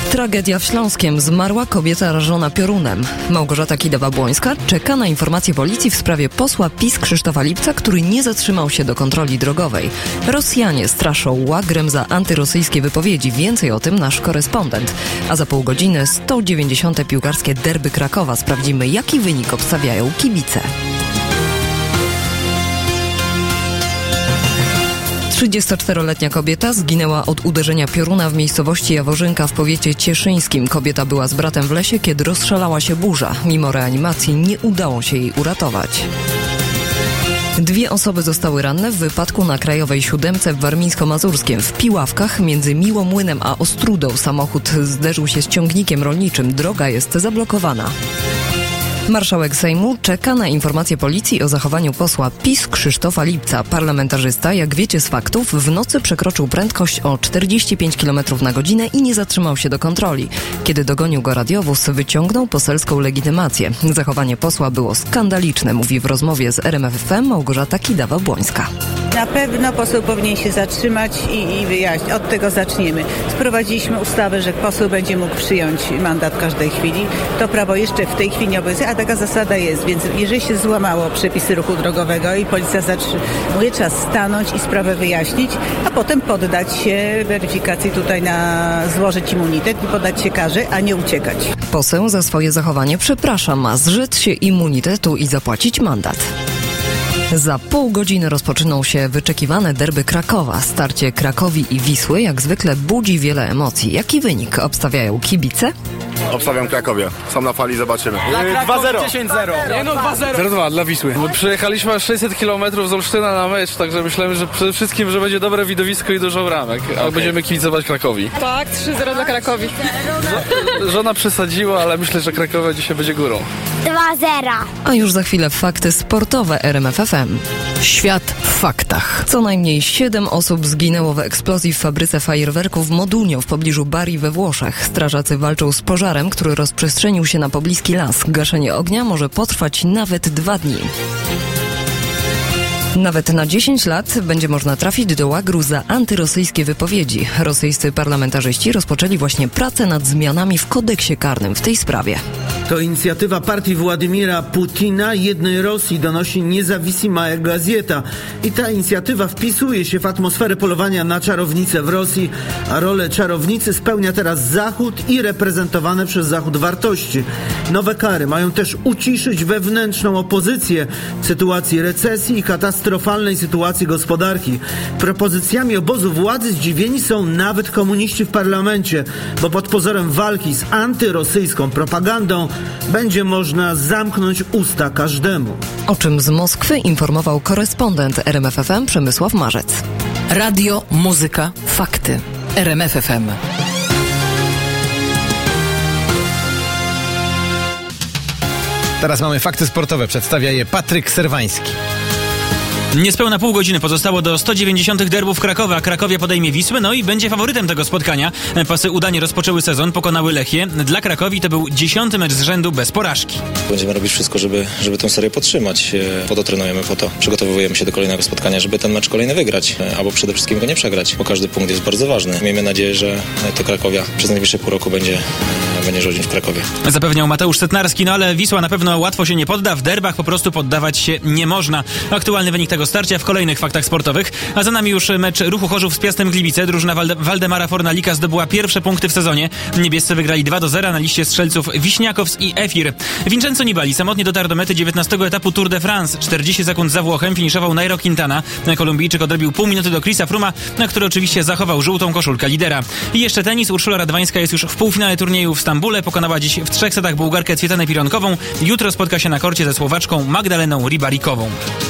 Tragedia w Śląskiem. Zmarła kobieta rażona piorunem. Małgorzata Kidawa-Błońska czeka na informacje policji w sprawie posła PiS Krzysztofa Lipca, który nie zatrzymał się do kontroli drogowej. Rosjanie straszą łagrem za antyrosyjskie wypowiedzi. Więcej o tym nasz korespondent. A za pół godziny 190. piłkarskie derby Krakowa. Sprawdzimy, jaki wynik obstawiają kibice. 34-letnia kobieta zginęła od uderzenia pioruna w miejscowości Jaworzynka w powiecie cieszyńskim. Kobieta była z bratem w lesie, kiedy rozszalała się burza. Mimo reanimacji nie udało się jej uratować. 2 osoby zostały ranne w wypadku na Krajowej 7 w Warmińsko-Mazurskiem. W Piławkach między Miłomłynem a Ostrudą samochód zderzył się z ciągnikiem rolniczym. Droga jest zablokowana. Marszałek Sejmu czeka na informacje policji o zachowaniu posła PiS Krzysztofa Lipca. Parlamentarzysta, jak wiecie z faktów, w nocy przekroczył prędkość o 45 km na godzinę i nie zatrzymał się do kontroli. Kiedy dogonił go radiowóz, wyciągnął poselską legitymację. Zachowanie posła było skandaliczne, mówi w rozmowie z RMF FM Małgorzata Kidawa-Błońska. Na pewno poseł powinien się zatrzymać i wyjaśnić. Od tego zaczniemy. Sprowadziliśmy ustawę, że poseł będzie mógł przyjąć mandat w każdej chwili. To prawo jeszcze w tej chwili nie obowiązuje, a taka zasada jest. Więc jeżeli się złamało przepisy ruchu drogowego i policja zatrzymuje, trzeba stanąć i sprawę wyjaśnić, a potem poddać się weryfikacji tutaj złożyć immunitet i poddać się karze, a nie uciekać. Poseł za swoje zachowanie przeprasza, ma zrzec się immunitetu i zapłacić mandat. Za pół godziny rozpoczyną się wyczekiwane derby Krakowa. Starcie Krakowi i Wisły jak zwykle budzi wiele emocji. Jaki wynik obstawiają kibice? Obstawiam Krakowie. Są na fali, zobaczymy. 2-0. 10-0. Nie no, 2-0. 0-2 dla Wisły. Przyjechaliśmy 600 km z Olsztyna na mecz, także myślałem, że przede wszystkim, że będzie dobre widowisko i dużo bramek. A będziemy kibicować Krakowi. Tak, 3-0 dla Krakowi. Żona przesadziła, ale myślę, że Krakowa dzisiaj będzie górą. 2-0. A już za chwilę fakty sportowe RMF FM. Świat w faktach. Co najmniej 7 osób zginęło w eksplozji w fabryce fajerwerków w Modugno w pobliżu Bari we Włoszech. Strażacy walczą z pożarem, który rozprzestrzenił się na pobliski las. Gaszenie ognia może potrwać nawet 2 dni. Nawet na 10 lat będzie można trafić do łagru za antyrosyjskie wypowiedzi. Rosyjscy parlamentarzyści rozpoczęli właśnie pracę nad zmianami w kodeksie karnym w tej sprawie. To inicjatywa partii Władimira Putina, jednej Rosji, donosi Niezawisima Gazeta. I ta inicjatywa wpisuje się w atmosferę polowania na czarownicę w Rosji, a rolę czarownicy spełnia teraz Zachód i reprezentowane przez Zachód wartości. Nowe kary mają też uciszyć wewnętrzną opozycję w sytuacji recesji i katastrofalnej sytuacji gospodarki. Propozycjami obozu władzy zdziwieni są nawet komuniści w parlamencie, bo pod pozorem walki z antyrosyjską propagandą będzie można zamknąć usta każdemu. O czym z Moskwy informował korespondent RMF FM Przemysław Marzec. Radio, muzyka, fakty. RMF FM. Teraz mamy fakty sportowe. Przedstawia je Patryk Serwański. Niespełna pół godziny pozostało do 190 derbów Krakowa. Krakowie podejmie Wisłę, no i będzie faworytem tego spotkania. Pasy udanie rozpoczęły sezon, pokonały Lechię. Dla Krakowi to był 10. mecz z rzędu bez porażki. Będziemy robić wszystko, żeby tę serię podtrzymać. Po to trenujemy, po to przygotowujemy się do kolejnego spotkania, żeby ten mecz kolejny wygrać, albo przede wszystkim go nie przegrać, bo każdy punkt jest bardzo ważny. Miejmy nadzieję, że to Krakowia przez najbliższe pół roku będzie rządzić w Krakowie. Zapewniał Mateusz Setnarski, no ale Wisła na pewno łatwo się nie podda. W derbach po prostu poddawać się nie można. Aktualny wynik tego starcia w kolejnych faktach sportowych. A za nami już mecz Ruchu Chorzów z Piastem Gliwice. Drużyna Waldemara Fornalika zdobyła pierwsze punkty w sezonie. Niebiescy wygrali 2-0 na liście strzelców Wiśniakows i Efir. Vincenzo Nibali samotnie dotarł do mety 19. etapu Tour de France. 40 sekund za Włochem finiszował Nairo Quintana. Kolumbijczyk odrobił pół minuty do Chrisa Frooma, na który oczywiście zachował żółtą koszulkę lidera. I jeszcze tenis. Urszula Radwańska jest już w półfinale turnieju w Stambule. Pokonała dziś w 3 setach Bułgarkę Cwietanę Pironkową. Jutro spotka się na korcie ze Słowaczką Magdaleną Ribarikową.